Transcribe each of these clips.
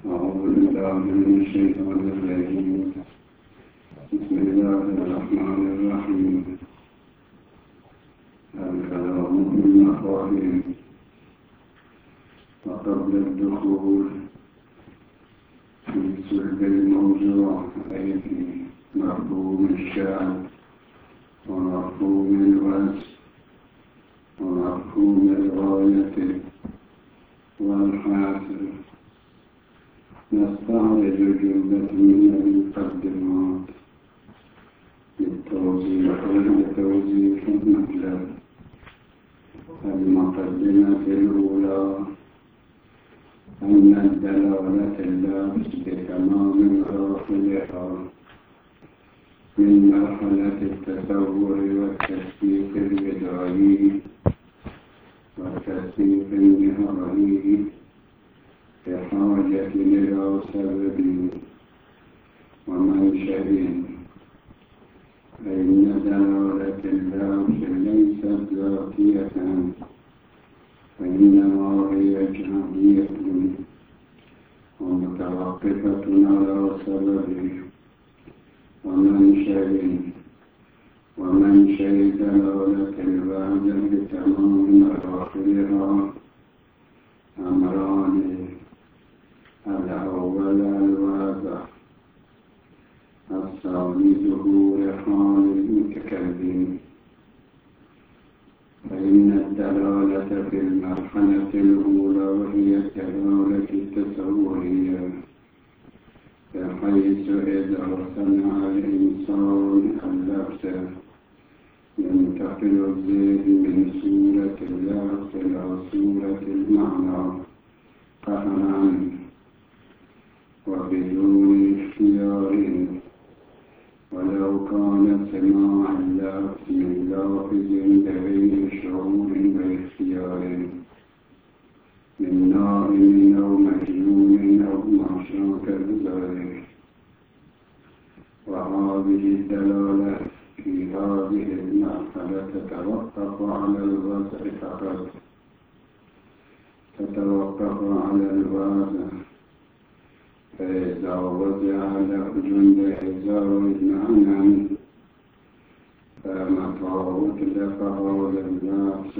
أعوذ بالله من الشيطان الرجيم. بسم الله الرحمن الرحيم. الكلام في المفاهيم. وقبل الدخول في صلب الموضوع أي في مفهوم الشأن ومفهوم الوجه ومفهوم الغاية والحاصل، نستعرض جملة من المقدمات للتوضيح المطلب. المقدمة الأولى أن الدلالة اللابس بتمام غافلها من مرحلة التصور والتصديق البدائي والتصديق النهائي بحاجة إلى سبب ومنشأ، فإن دلالة اللفظ ليست ذاتية، وإنما هي جهمية ومتوقفة على سبب ومنشأ دلالة الوحدة بتمام مراحلها أمران: الأول الواضح، الثاني ظهور حال المتكلم. فإن الدلالة في المرحلة الأولى وهي الدلالة التصورية، بحيث إذا صنع الإنسان اللفظ ينتقل الذهن من صورة اللفظ إلى صورة المعنى قهرا وبدون اختيار، ولو كان سماع اللفظ من لافظ بغير شعور واختيار، من نائم أو مجنون أو ما شابه ذلك. وهذه الدلالة في هذه المرحلة تتوقف على الوضع فقط، فإذا وضع لفظ لإزاء معنى فمتى أطلق هذا اللفظ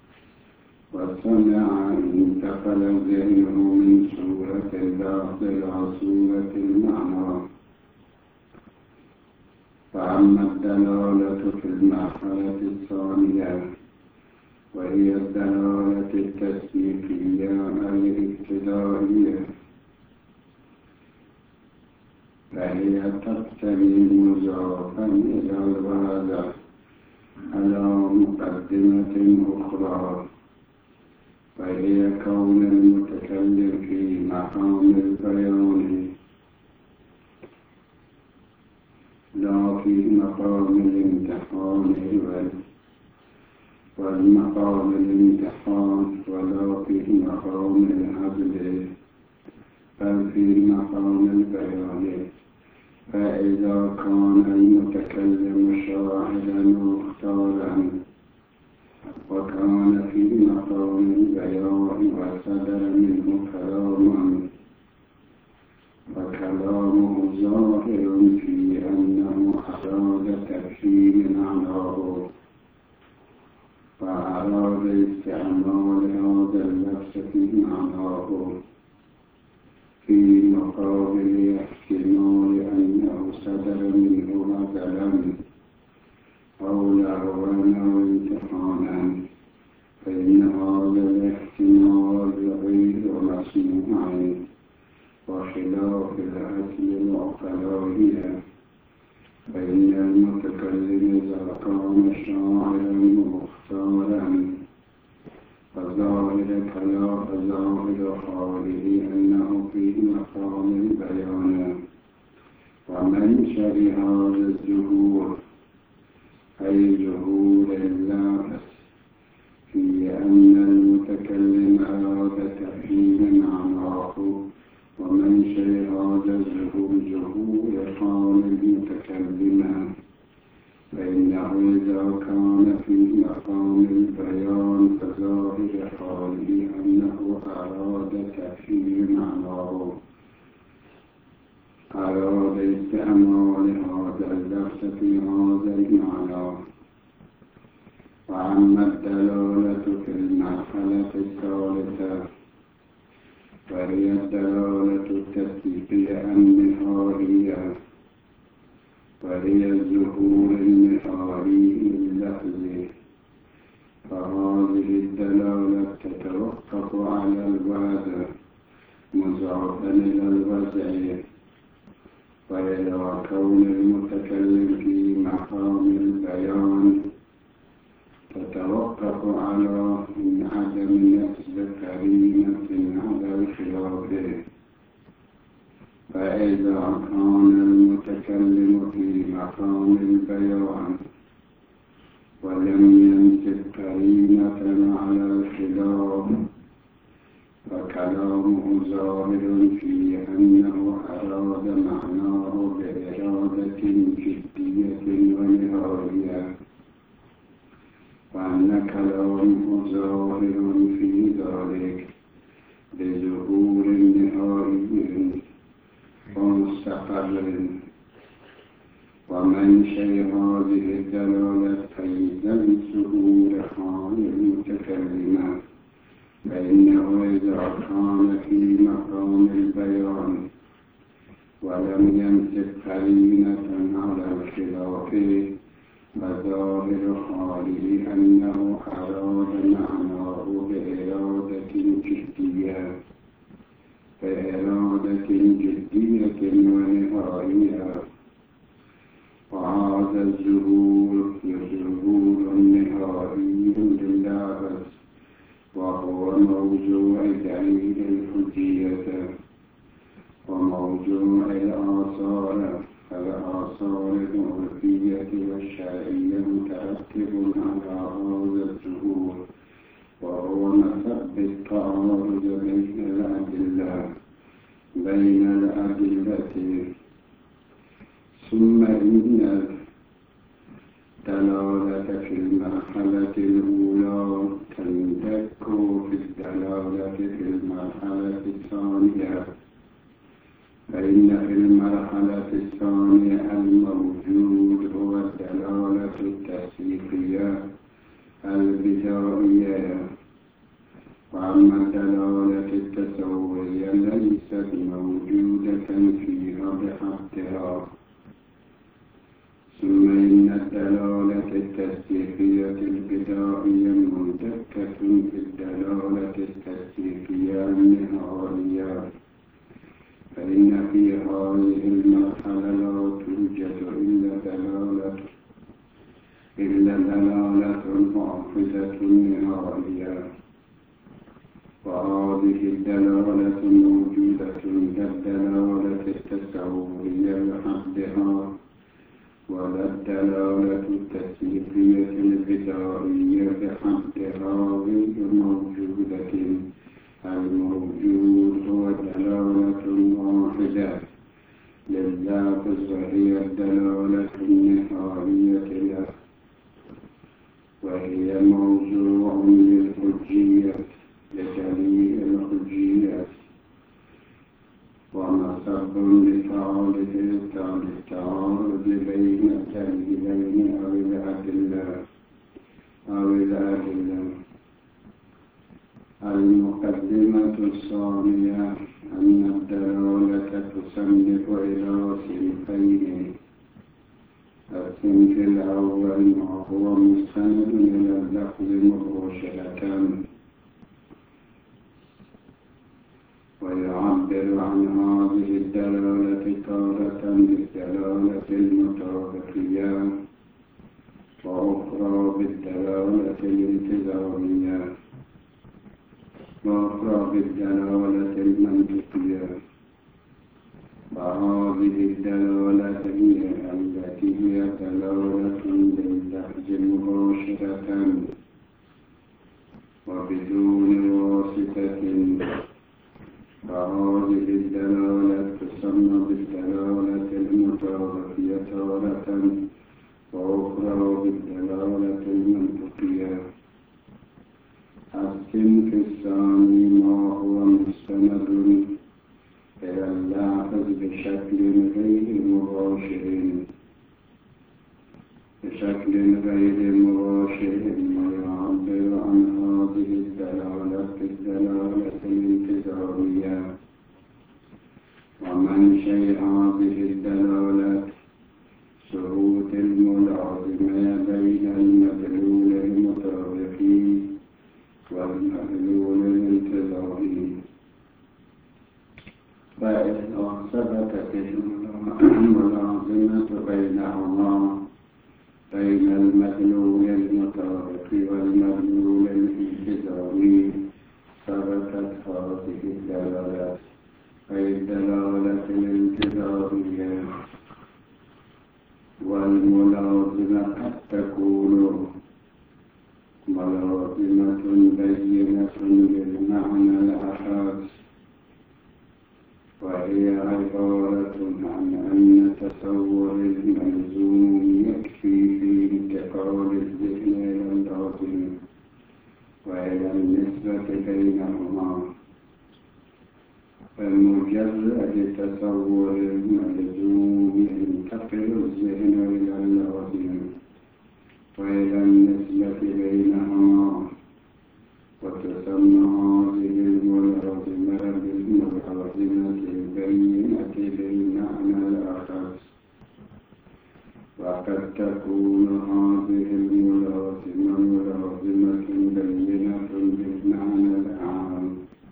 وسمع انتقل ذهنه من صورة اللفظ إلى صورة المعنى. فأما الدلالة في المرحلة الثانية وهي الدلالة التصديقية أي الابتدائية، فهي تقتضي مضافا إلى الواضح على مقدمة أخرى، وهي كون المتكلم في مقام البيان لا في مقام الامتحان والمقام الامتحان ولا في مقام العدل، بل في مقام البيان. فإذا كان المتكلم شاهدا مختارا وكان في مقام البيان وصدر منه كلاما، فكلامه ظاهر في أنه أراد تفهيم معناه وأراد استعمال هذا اللفظ في معناه، في مقابل احتمال أنه صدر منه مثلا أو لغوا أو امتحانا، فإن هذا الاحتمال غير مسموع وخلاف الأصل العقلائية. فإن المتكلم إذا كان شاعرا مختارا فظاهر حاله أنه في مقام البيان. ومنشأ هذا الظهور أي ظهور اللفظ في أن المتكلم أراد تفهيم معناه، ومنشأ هذا الظهور ظهور حال المتكلم، فإنه إذا كان في مقام البيان فظاهر حاله أنه أراد تفهيم معناه استعمال هذا اللفظ في هذا المعنى. وأما الدلالة في المرحلة الثالثة وهي الدلالة التصديقية النهائية، وهي الظهور النهائي لللفظ. فهذه الدلالة تتوقف على الوعد مضافا إلى الوضع، وإلى كون المتكلم في مقام البيان تتوقف على عدم نسب قرينة على الخلاف. فإذا كان المتكلم في مقام البيان ولم ينسب قرينة على الخلاف فكلامه ظاهر في أنه أراد معناه بإرادة جدية ونهائية، وأن كلامه ظاهر في ذلك بظهور نهائي ومستقر. ومنشأ هذه الدلالة أيضا ظهور حال المتكلم، فإنه إذا كان في مقام البيان ولم يمسك قرينة على الخلاف فظاهر حاله أنه أراد معناه بإرادة جدية ونهائية. وهذا الظهور نهائي لللفظ، وهو موضوع دليل الحجية وموضوع الآثار. فالآثار العرفية والشرعية مترتب على هذا الظهور، وهو مسبب التعارض بين الأدلة. ثم إن الدلالة في المرحلة الأولى تندك في الدلالة في المرحلة الثانية. فإن في المرحلة الثانية الموجود هو الدلالة التصديقية البدائية، وأما الدلالة التصورية ليست موجودة فيها بحقها. ثم إن الدلالة التصديقية البدائية مندكة في الدلالة التصديقية النهائية، فإن في هذه المرحلة لا توجد إلا دلالة مؤخذة نهائية. وهذه الدلالة موجودة كالدلالة التصورية لحدها، ولا الدلالة التصديقية البدائية بحدها غير موجودة. الموجود هو دلالة واحدة لللفظ وهي الدلالة النهائية له، وهي موضوع للحجية لدليل الحجية، ومسبب للتعارض بين الدليلين أو الأدلة. المقدمة الثانية أن الدلالة تصنف إلى صنفين. الصنف الأول ما هو مستند إلى اللفظ مباشرة، ويعبر عن هذه الدلالة تارة بالدلالة المطابقية، وأخرى بالدلالة الالتزامية، وأخرى بالدلالة المنطقية. فهذه الدلالة هي التي هي دلالة لللفظ مباشرة وبدون واسطة. فهذه الدلالة تسمى بالدلالة المطابقية تارة، وأخرى بالدلالة المنطقية. الصنف الثاني ما هو مستند إلى اللاحظ بشكل غير مباشر ويعبر عن هذه الدلالة الانتظارية. ومنشأ هذه الدلالة ثبوت الملازمة بين المدلول المتوقي والمدلول الانتظاري. فإذا ثبتت الملازمة بينهما بين المدلول المتوقي والمدلول الانتظاري ثبتت هذه الدلالة، أي الدلالة الانتظارية. والملازمة قد تكون ملازمة بينة بالمعنى الأخص، وهي عبارة عن أن تصور الملزوم يكفي في انتقال الذهن إلى اللازم وإلى النسبة بينهما. فمجرد تصور الملزوم ينتقل الذهن إلى اللازم وإلى النسبة بينهما، وتسمى هذه الملازمة بالملازمة البينة بالمعنى الأخص. وقد تكون هذه الملازمة ملازمة بينة بالمعنى العام،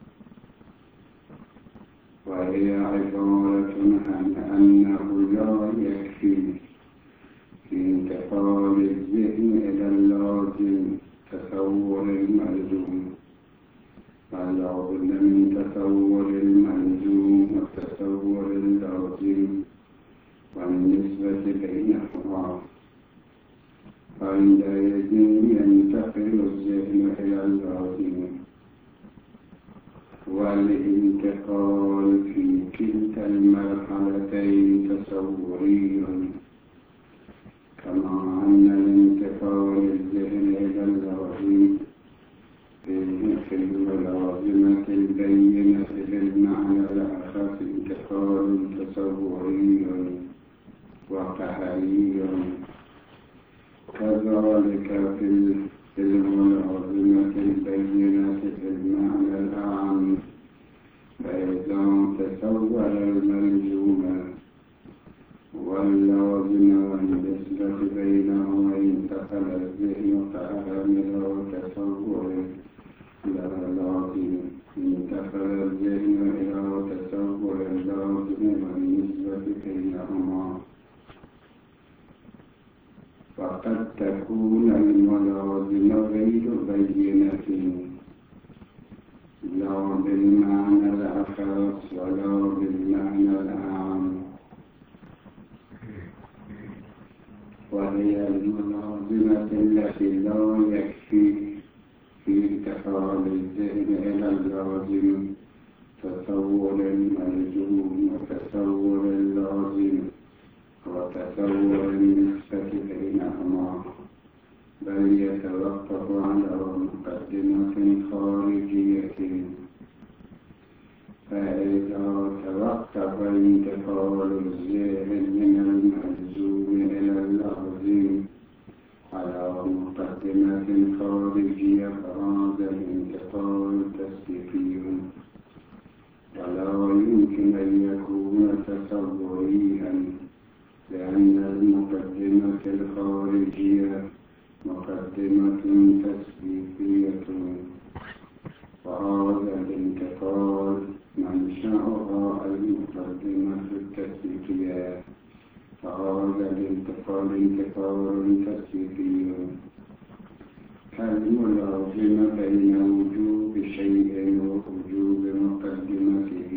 وهي عبارة عن أنه لا يكفي في انتقال الذهن إلى اللازم تصور الملزوم، بل لابد من تصور الملزوم وتصور اللازم والنسبة بينهما. فعندئذ ينتقل الذهن إلى اللازم، والانتقال في كلتا المرحلتين تصوري، كما أن الانتقال الذهن إلى اللازم في الملازمة البينة بالمعنى الأخص انتقال تصوري وقهري. كذلك في الملازمة البينة بالمعنى العام، فإذا تصور الملزوم واللازم والنسبة بينهما انتقل الذهن فأعمل تصور إلى اللازم، انتقل الذهن إلى تصور اللازم والنسبة بينهما. وقد تكون الملازمة غير بينة، لا بالمعنى الأخص ولا بالمعنى العام، وهي الملازمة التي لا يكفي في انتقال الذهن إلى اللازم تصور الملزوم وتصور اللازم وتصور النسبة بينهما، بل يتوقف على مقدمة خارجية. فإذا توقف انتقال الذهن من الملزوم إلى اللازم على مقدمة خارجية فهذا الانتقال تصديقي، ولا يمكن أن يكون تصوريا، لأن المقدمة الخارجية مقدمة تسبيقية، وهذا الانتقال منشأها المقدمة التسبيقية، فهذا الانتقال انتقال تسبيقي. كالملازمة بين وجوب شيء ووجوب مقدمته،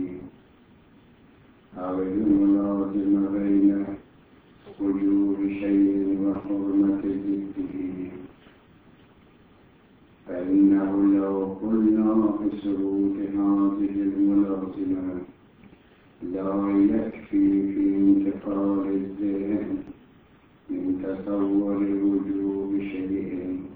أو الملازمة بين وجوب شيء وحرمة ضده. فإنه لو قلنا بثبوت هذه الملازمة لا يكفي في انتقال الذهن من تصور وجوب شيء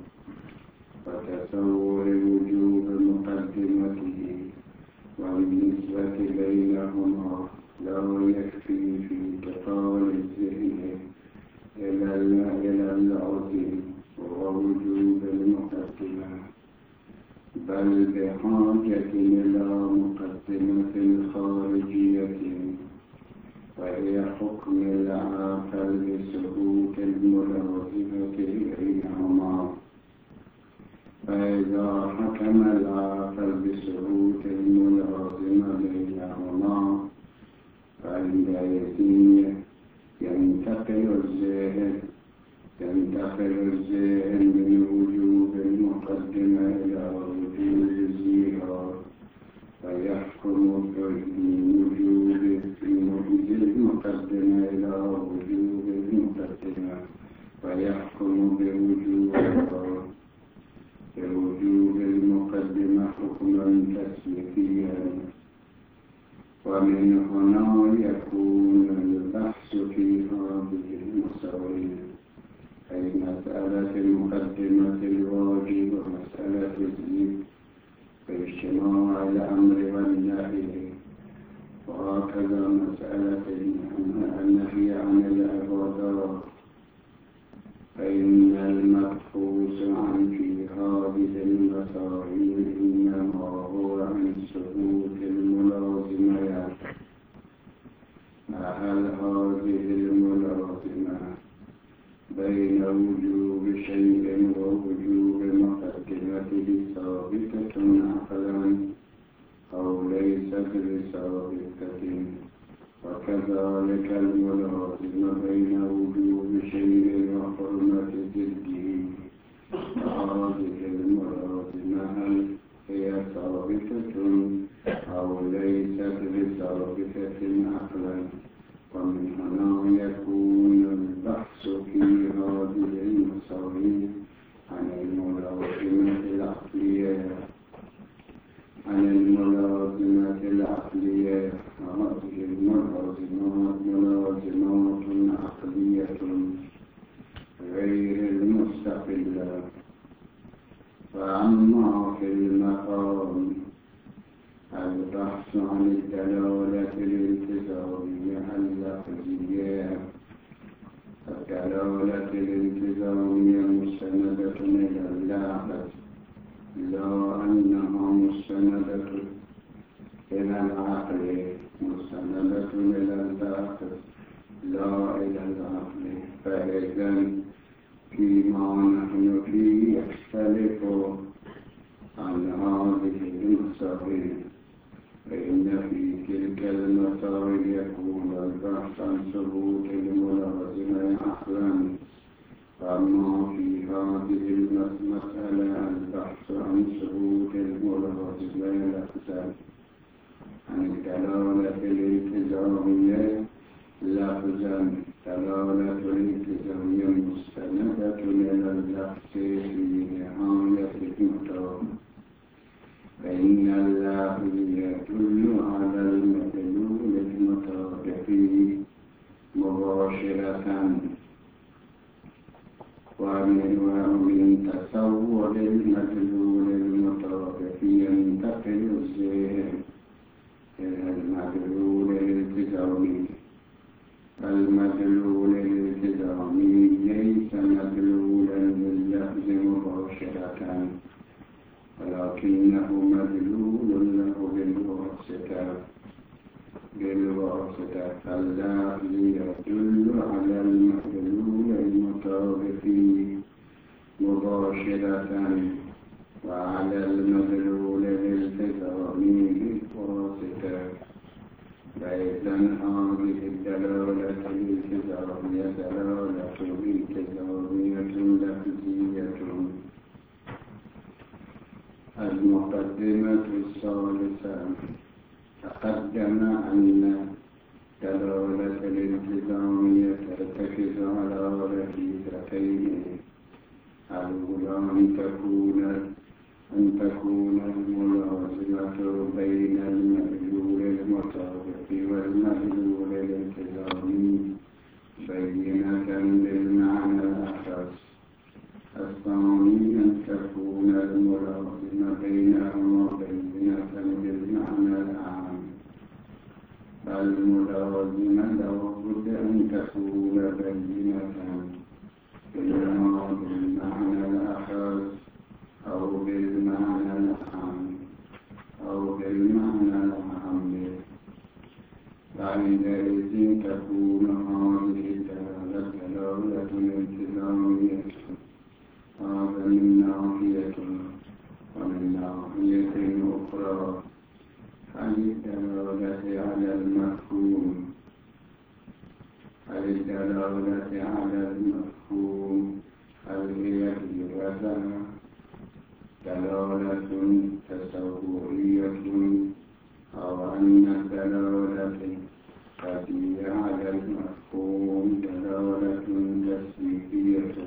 وتصور وجوب مقدمته والنسبة بينهما يكفي في انتقال الذهن إلى العظيم ووجود المقدمة، بل بحاجة إلى مقدمة خارجية وهي حكم العاقل بسقوط الملازمة إليهما. فإذا حكم العاقل بسقوط الملازمة بينهما فعندئذ ينتقل الذهن من وجوب المقدمة إلى وجوب الزيهار، فيحكم بوجوب المقدمة إلى وجوب المقدمة، فيحكم بوجوب المقدمة حكما تسليكيا. ومن هنا يكون البحث في هذه المسائل، أي مسألة المقدمة الواجب ومسألة الذكر باجتماع الأمر والنهي، وهكذا مسألة النهي عن العبادات، فإن المبحوث عن في هذه المسائل إنما هو عن سقوط الملازمة. هل هذه الملازمة بين وجوب شيء ووجوب مقدمته ثابتة عقلا أو ليست بثابتة؟ وكذلك الملازمة بين وجوب شيء وحرمة ضده، فهذه الملازمة هل هي ثابتة أو ليست بثابتة عقلا؟ ومن هنا يكون البحث في هذه المسائل عن الملازمة العقلية. هذه الملازمات ملازمات عقلية غير المستقلة. فأما في المقام البحث عن الدلالة الالتزامية اللفظية، الدلالة الالتزامية مستندة إلى اللفظ، لا أنها مستندة إلى العقل، مستندة إلى اللفظ لا إلى العقل. فإذا فيما نحن فيه يختلف عن هذه المسائل، فإن في تلك المسائل يكون البحث عن ثبوت الملازمة عقلا، فأما في هذه المسألة البحث عن ثبوت الملازمة لفظا، عن الدلالة الالتزامية لفظا، دلالة الالتزامية مستندة إلى اللفظ في نهاية المطلب، فإن اللفظ يدل على المدلول المترادف مباشرة. ومن تصور المدلول المترادف ينتقل الذهن إلى المدلول الالتزامي. المدلول الالتزامي ليس مدلولا لللفظ مباشرة، ولكنه مدلول له بالواسطة، فاللفظ يدل على المدلول المترادف مباشرة وعلى المدلول الالتزامي بالواسطة. فإذا هذه الدلالة الالتزامية دلالة التزامية لفظية. المقدمة الثالثة، تقدم أن دلالة الالتزامية ترتكز على ركيزتين: الأولى أن تكون الملازمة بين المدلول المترادف والمدلول الالتزامي بينة بالمعنى الأخص. الثاني أن تكون الملازمة بينهما بينة بالمعنى العام، بل الملازمة لابد أن تكون بينة إما بالمعنى الأخص أو بالمعنى العام أو بالمعنى العام، فعندئذ تكون هذه الدلالة دلالة التزامية هذا من ناحية، ومن ناحية أخرى عن الدلالة على المفهوم. الدلالة على المفهوم هل هي بوزن دلالة تصورية أو أن الدلالة التي على المفهوم دلالة تسويقية،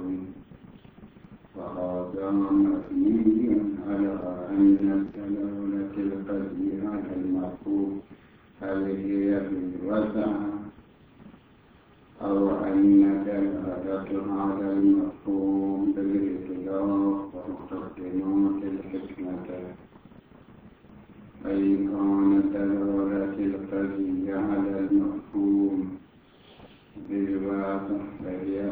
وهذا مبني على أن الدلالة التي على المفهوم هل هي بالوزن أو أن دلالة على المفهوم بالإطلاق ومقدمات الحكمة. أي كانت دلالة التي على المفهوم بالوزن فهي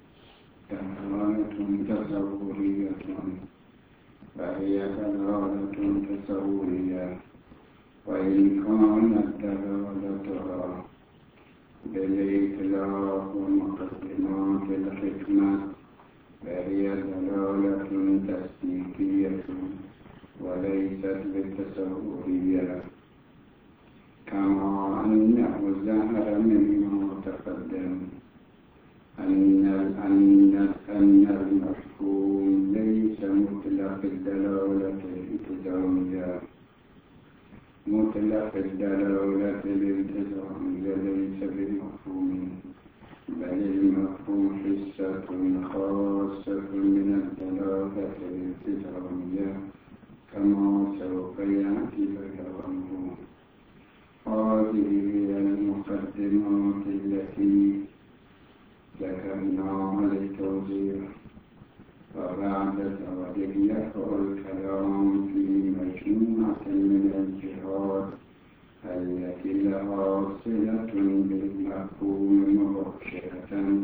دلالة تصورية، وإن كانت دلالتها بالإطلاق ومقدمات الحكمة فهي دلالة تصديقية وليست بالتصورية، كما أنه ظهر مما تقدم أن المفهوم ليس مطلق الدلالة الالتزامية. مطلق الدلالة الالتزامية ليس بمفهوم، بل المفهوم حصة خاصة من الدلالة الالتزامية كما سوف يأتي بيانه. هذه هي المقدمات التي ذكرناها للتوضيح، وبعد ذلك يقع الكلام في مجموعة من الجهات التي لها صلة بالمفهوم مباشرة